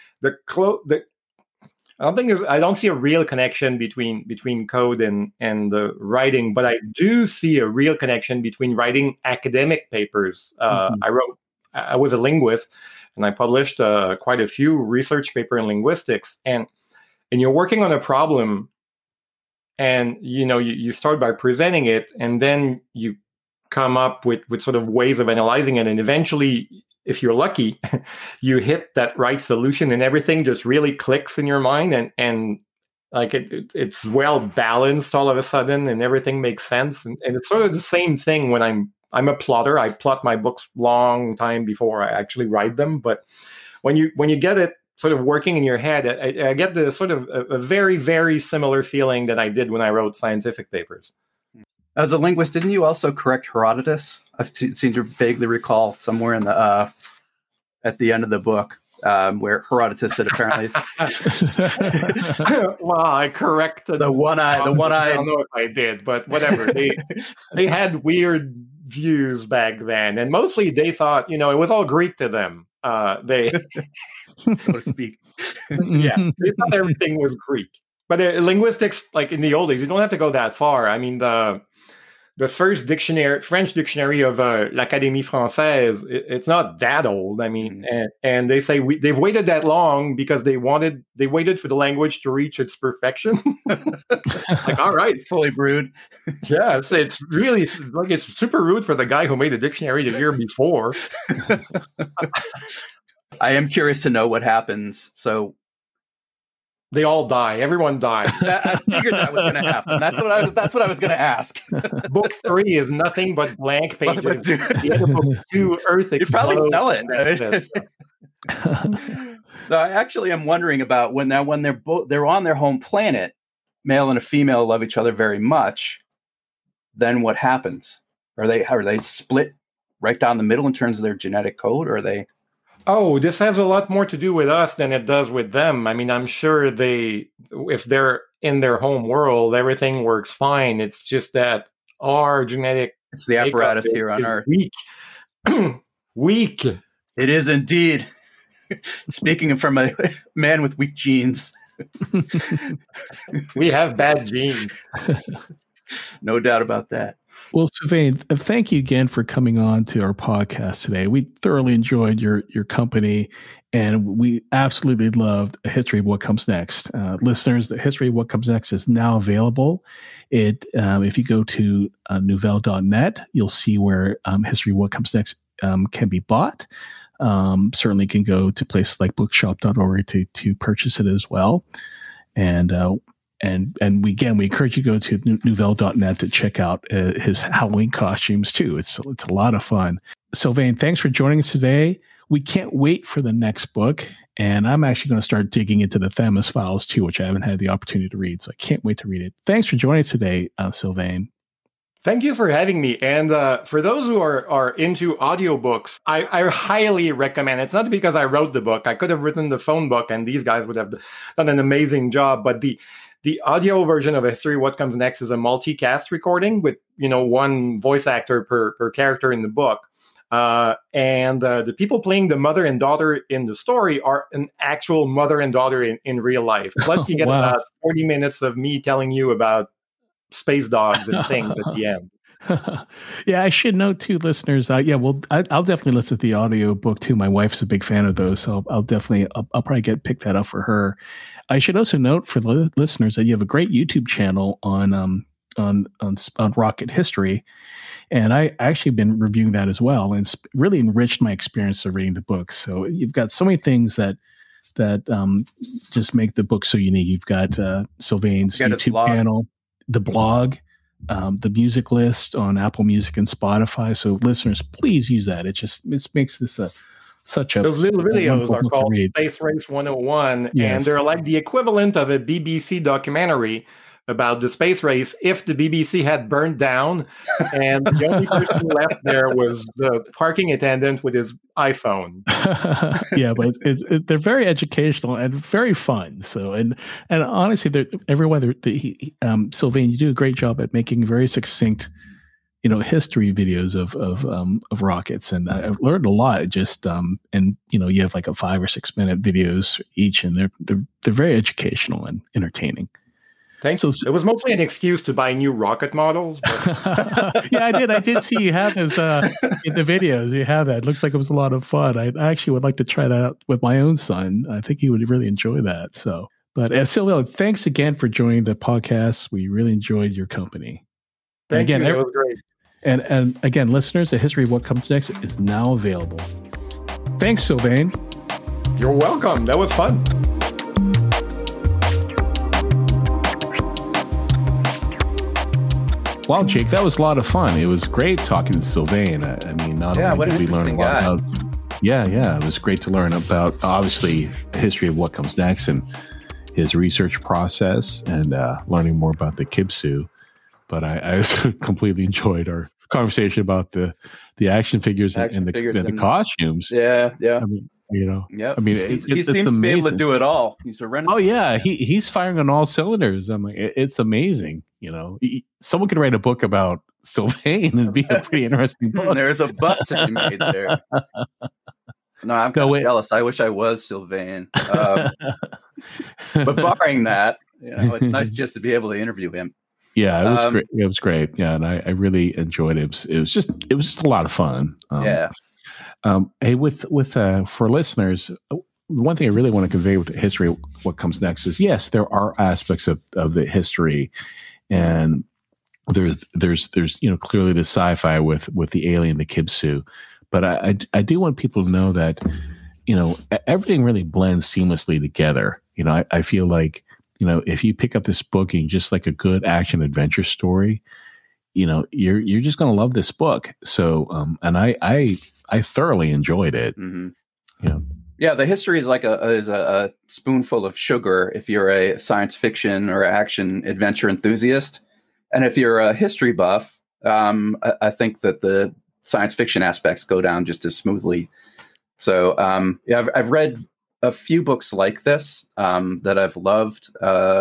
I don't see a real connection between code and the writing, but I do see a real connection between writing academic papers. I was a linguist, and I published quite a few research papers in linguistics. And you're working on a problem, and you start by presenting it, and then you come up with sort of ways of analyzing it, and eventually, if you're lucky, you hit that right solution and everything just really clicks in your mind and like it's well balanced all of a sudden and everything makes sense. And it's sort of the same thing when I'm a plotter. I plot my books long time before I actually write them. But when you get it sort of working in your head, I get the sort of a very, very similar feeling that I did when I wrote scientific papers. As a linguist, didn't you also correct Herodotus? I seem to vaguely recall somewhere in the at the end of the book where Herodotus had apparently. Well, I corrected the one-eyed. I don't know if I did, but whatever. They had weird views back then, and mostly they thought it was all Greek to them. They, so to speak, they thought everything was Greek. But linguistics, like in the old days, you don't have to go that far. I mean, the first French dictionary of l'Académie Française, it's not that old. I mean, and they say they've waited that long because they waited for the language to reach its perfection. Like, all right, fully rude. Yeah, it's really like it's super rude for the guy who made the dictionary the year before. I am curious to know what happens. So. They all die. Everyone died. I figured that was going to happen. That's what I was going to ask. Book 3 is nothing but blank pages. The end of book 2, Earth explodes. You probably sell it. I actually am wondering about when they're on their home planet, male and a female love each other very much. Then what happens? Are they split right down the middle in terms of their genetic code, or are they? Oh, this has a lot more to do with us than it does with them. I mean, I'm sure if they're in their home world, everything works fine. It's just that our genetic... It's the apparatus here on Earth. Weak. Weak. It is indeed. Speaking from a man with weak genes. We have bad genes. No doubt about that. Well, Sylvain, thank you again for coming on to our podcast today. We thoroughly enjoyed your company, and we absolutely loved A History of What Comes Next. Listeners, The History of What Comes Next is now available. If you go to nouvelle.net, you'll see where History of What Comes Next can be bought. Certainly can go to places like bookshop.org to purchase it as well. And we encourage you to go to nouvelle.net to check out his Halloween costumes too. It's a lot of fun. Sylvain, thanks for joining us today. We can't wait for the next book, and I'm actually going to start digging into the Themis Files too, which I haven't had the opportunity to read, so I can't wait to read it. Thanks for joining us today, Sylvain. Thank you for having me. And for those who are into audiobooks, I highly recommend. It's not because I wrote the book. I could have written the phone book, and these guys would have done an amazing job, but the audio version of A History of What Comes Next is a multicast recording with, one voice actor per character in the book. And the people playing the mother and daughter in the story are an actual mother and daughter in real life. Plus, you get about 40 minutes of me telling you about space dogs and things at the end. Yeah, I should note too, listeners. I'll definitely listen to the audio book too. My wife's a big fan of those, so I'll probably pick that up for her. I should also note for the listeners that you have a great YouTube channel on on rocket history, and I actually been reviewing that as well, and it's really enriched my experience of reading the book. So you've got so many things that just make the book so unique. You've got Sylvain's YouTube channel, the blog, the music list on Apple Music and Spotify. So listeners, please use that. It makes this such a... Those little videos are called Space Race 101, yes. And they're like the equivalent of a BBC documentary about the space race if the BBC had burned down and the only person left there was the parking attendant with his iPhone. Yeah, but they're very educational and very fun. So, and honestly, Sylvain, you do a great job at making very succinct, history videos of rockets, and I've learned a lot. And you have like a 5 or 6 minute videos each, and they're very educational and entertaining. Thanks. So, it was mostly an excuse to buy new rocket models. But... Yeah, I did see you have this in the videos. You have that. It looks like it was a lot of fun. I actually would like to try that out with my own son. I think he would really enjoy that. So, but Sylvain, thanks again for joining the podcast. We really enjoyed your company. Thank you. That was great. And again, listeners, the history of what comes next is now available. Thanks, Sylvain. You're welcome. That was fun. Wow, Jake, that was a lot of fun. It was great talking to Sylvain. I mean, not only did we learn a lot about... Yeah, it was great to learn about, obviously, the history of what comes next and his research process and learning more about the Kibsu. But I also completely enjoyed our conversation about the action figures and the costumes. Yeah. I mean, Yep. I mean, he seems to be able to do it all. He's a Oh yeah, he's firing on all cylinders. I'm like, it's amazing. Someone could write a book about Sylvain and be a pretty interesting book. There's a butt to be made there. No, I'm kind of jealous. I wish I was Sylvain. But barring that, it's nice just to be able to interview him. Yeah, it was great. It was great. Yeah, and I really enjoyed it. It was just a lot of fun. Yeah. Hey, for listeners, one thing I really want to convey with the history, what comes next is, yes, there are aspects of the history, and there's clearly the sci-fi with the alien, the Kibsu, but I do want people to know that everything really blends seamlessly together. I feel like if you pick up this book and just like a good action adventure story, you're just going to love this book. So, and I thoroughly enjoyed it. Mm-hmm. Yeah, the history is like a spoonful of sugar if you're a science fiction or action adventure enthusiast, and if you're a history buff, I think that the science fiction aspects go down just as smoothly. So, I've read a few books like this that I've loved,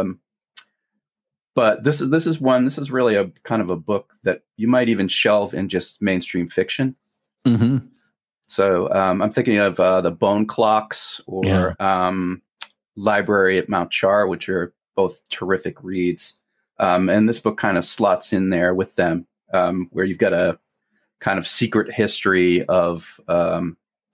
but this is really a kind of a book that you might even shelve in just mainstream fiction. Mm-hmm. So I'm thinking of the Bone Clocks or Library at Mount Char, which are both terrific reads. And this book kind of slots in there with them, where you've got a kind of secret history of the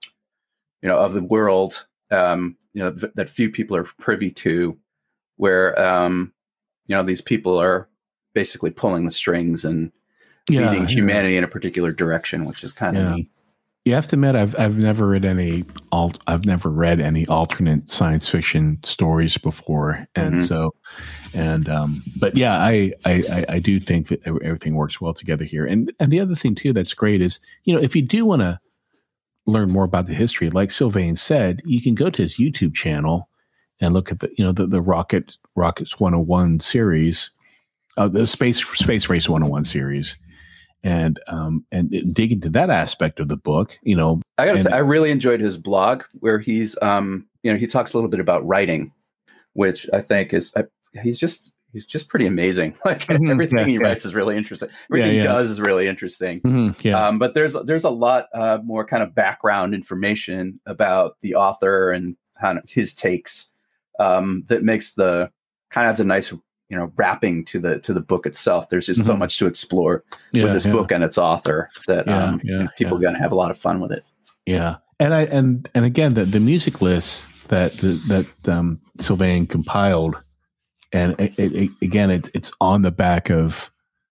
world, that few people are privy to, where these people are basically pulling the strings and leading humanity in a particular direction, which is kind of neat. You have to admit, I've never read any alternate science fiction stories before, and but yeah, I do think that everything works well together here. And the other thing too that's great is, if you do want to learn more about the history, like Sylvain said, you can go to his YouTube channel and look at the Rockets 101 series, the Space Race 101 series. And dig into that aspect of the book, I gotta say, I really enjoyed his blog where he's, he talks a little bit about writing, which I think is, he's just pretty amazing. Like everything he writes is really interesting. Everything he does is really interesting. Mm-hmm, but there's a lot more kind of background information about the author and kind of his takes that makes adds a nice wrapping to the book itself. There's just so much to explore with this book and its author that people are going to have a lot of fun with it. Yeah, and again, the music list that Sylvain compiled, and it's on the back of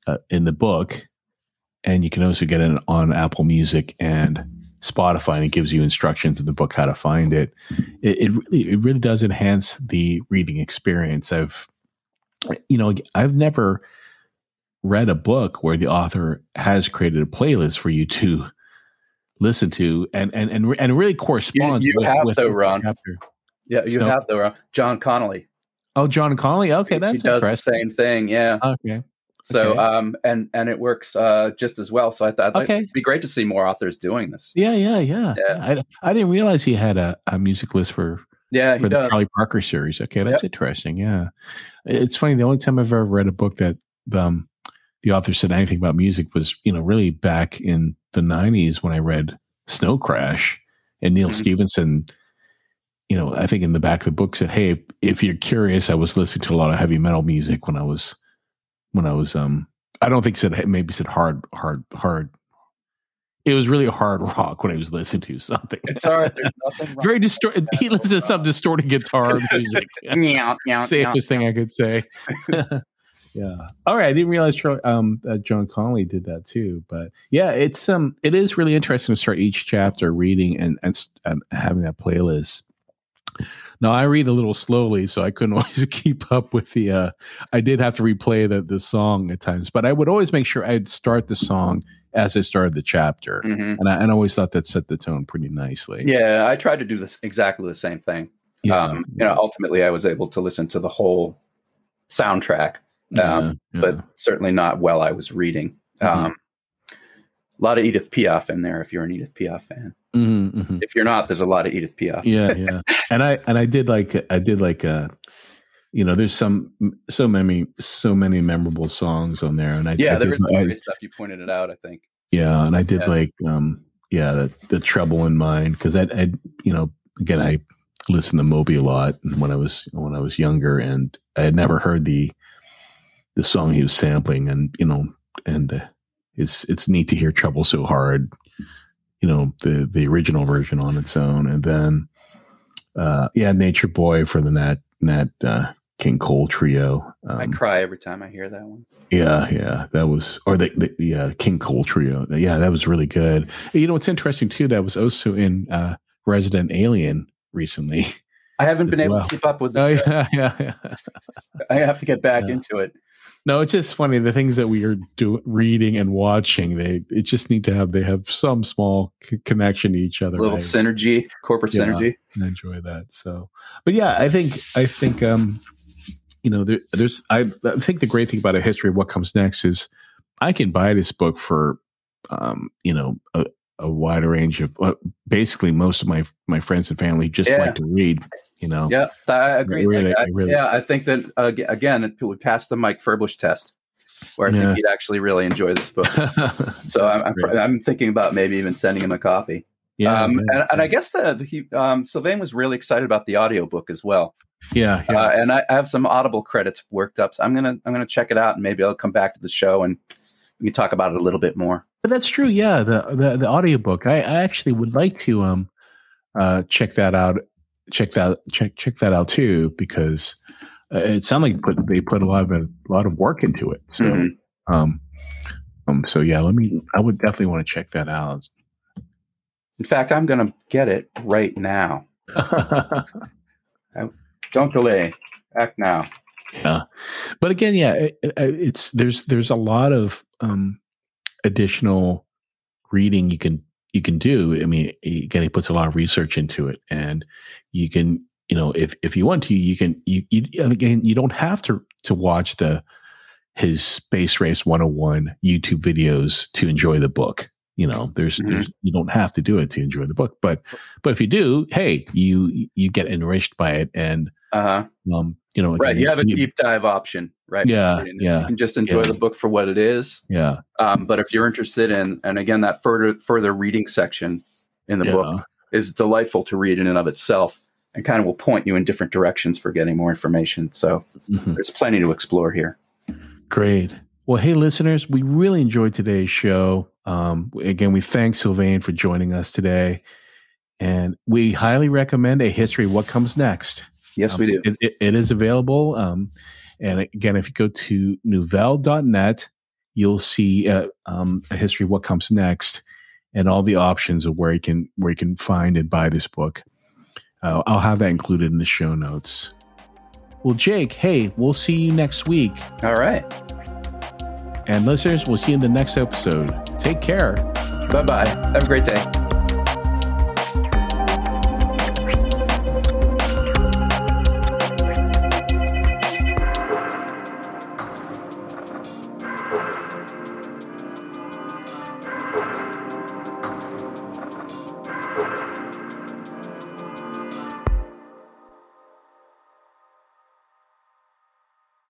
in the book, and you can also get it on Apple Music and Spotify, and it gives you instructions in the book how to find it. It really does enhance the reading experience. I've never read a book where the author has created a playlist for you to listen to and really corresponds. You with, have with though, Ron. chapter. Yeah, you have though, Ron. John Connolly. Oh, John Connolly. Okay, that's he does interesting. the same thing. Yeah. Okay. So, and it works just as well. So I thought it'd be great to see more authors doing this. Yeah. I didn't realize he had a music list for the Charlie Parker series. Okay, that's interesting. Yeah, it's funny. The only time I've ever read a book that the author said anything about music was, really back in the 90s when I read Snow Crash, and Neil Stevenson. I think in the back of the book said, "Hey, if you're curious, I was listening to a lot of heavy metal music when I was." I don't think maybe said hard. It was really hard rock when I was listening to something. It's hard. There's nothing wrong. Very distorted. He listens to some distorted guitar music. Safest thing I could say. Yeah. All right. I didn't realize John Connolly did that too. But yeah, it is really interesting to start each chapter reading and having that playlist. Now, I read a little slowly, so I couldn't always keep up with the. I did have to replay the song at times, but I would always make sure I'd start the song as I started the chapter, and I always thought that set the tone pretty nicely. Yeah, I tried to do this exactly the same thing. Yeah. Ultimately, I was able to listen to the whole soundtrack, but certainly not while I was reading. A lot of Edith Piaf in there. If you're an Edith Piaf fan. If you're not, there's a lot of Edith Piaf. Yeah. And I did like there's so many memorable songs on there, and there was some great stuff. You pointed it out, I think. Yeah, and I did the Trouble in Mind, because I again, I listened to Moby a lot when I was younger, and I had never heard the song he was sampling, and it's neat to hear Trouble So Hard. The original version on its own, and then Nature Boy for the Nat King Cole trio. I cry every time I hear that one. Yeah, that was, or the King Cole trio. Yeah, that was really good. It's interesting too. That was also in Resident Alien recently. I haven't been able to keep up with this. Yeah. I have to get back into it. No, it's just funny. The things that we are reading and watching, they just need to have some small connection to each other. A little synergy, corporate synergy. I enjoy that. So, but yeah, I think I think the great thing about A History of What Comes Next is I can buy this book for, a wider range of basically most of my friends and family just like to read. Yeah, I agree. I think that again, it would pass the Mike Furbush test, where I think he'd actually really enjoy this book. So I'm thinking about maybe even sending him a copy. Yeah, and I guess Sylvain was really excited about the audiobook as well. Yeah. And I have some Audible credits worked up, so I'm gonna check it out, and maybe I'll come back to the show and we can talk about it a little bit more. But that's true. Yeah, the audiobook. I actually would like to check that out. Check that out too, because it sounded like they put a lot of work into it. So, so yeah, I would definitely want to check that out. In fact, I'm going to get it right now. Don't delay. Act now. Yeah, but again, there's a lot of additional reading you can do. I mean, again, he puts a lot of research into it, and you can, if you want to, you don't have to watch his Space Race 101 YouTube videos to enjoy the book. There's you don't have to do it to enjoy the book, but if you do, hey, you get enriched by it, and right, you have a deep dive option, right? Yeah. You can just enjoy the book for what it is. Yeah. But if you're interested in, and again, that further reading section in the book is delightful to read in and of itself, and kind of will point you in different directions for getting more information. So there's plenty to explore here. Great. Well, hey, listeners, we really enjoyed today's show. Again, we thank Sylvain for joining us today, and we highly recommend A History of What Comes Next. Yes, we do. It is available. And again, if you go to nouvelle.net, you'll see a history of what comes next and all the options of where you can find and buy this book. I'll have that included in the show notes. Well, Jake, hey, we'll see you next week. All right. And listeners, we'll see you in the next episode. Take care. Bye-bye. Have a great day.